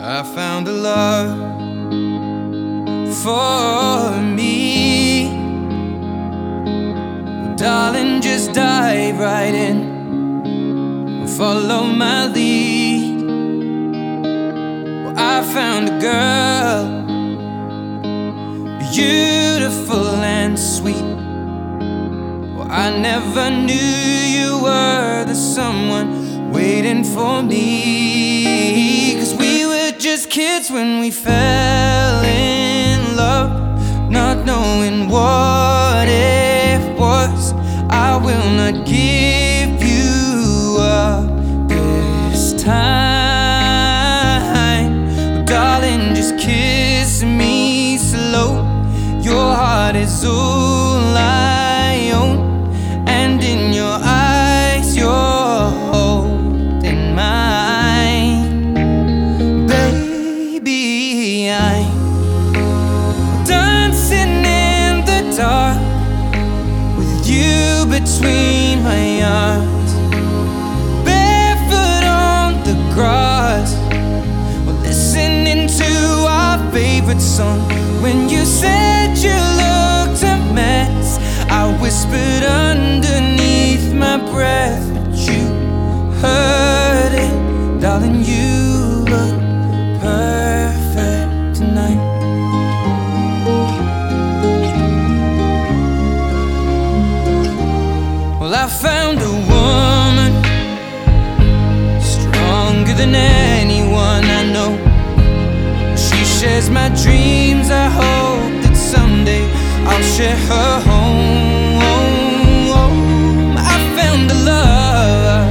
I found a love for me. Well, darling, just dive right in and follow my lead. Well, I found a girl, beautiful and sweet. Well, I never knew you were the someone waiting for me. 'Cause we were just kids when we fell in love, not knowing what it was. I will not give you up this time. Oh, darling, just kiss me slow. Your heart is all I own, and in your eyes you're holding mine. Baby, I'm dancing in the dark with you between my arms, barefoot on the grass. We're listening to our favorite song. When you said you looked a mess, I whispered underneath my breath, but you heard it. Darling, you look perfect tonight. Well, I found a woman stronger than anyone I know. She shares my dreams. I hope that someday I'll share her home. I found a love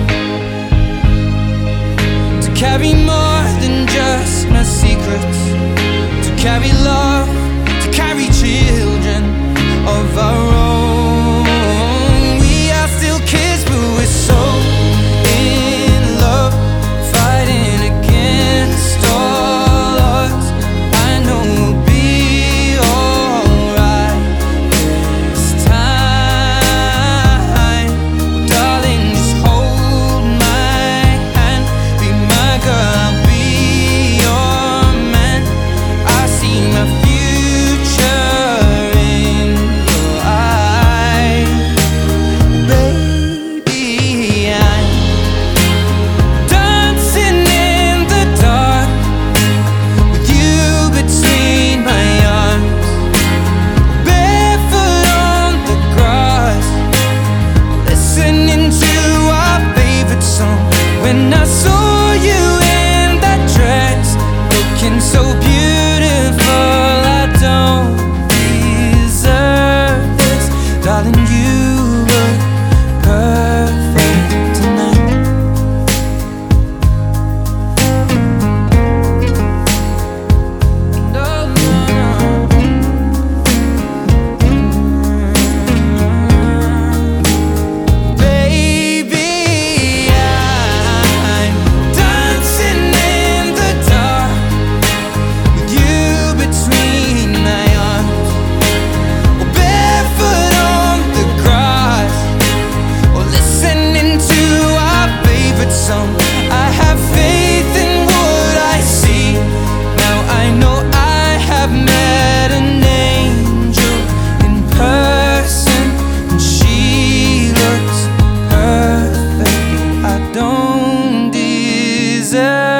to carry more than just my secrets, to carry love, to carry children of our own. We are still kids, but we're so in love, fighting against all odds. I know we'll be alright this time. Darling, just hold my hand, be my girl, I'll be your man. I see my future in your eyes. Baby, I'm dancing in the dark with you between my arms, barefoot on the grass, listening to our favorite song. When I saw you in that dress, looking so beautiful, I don't deserve this. Darling, you look perfect tonight. No, no, no. Baby, I'm dancing in the dark with you between my arms, or barefoot on the grass, or listening to our favorite song. I have faith in what I see. Now I know I have met an angel in person, and she looks perfect. I don't deserve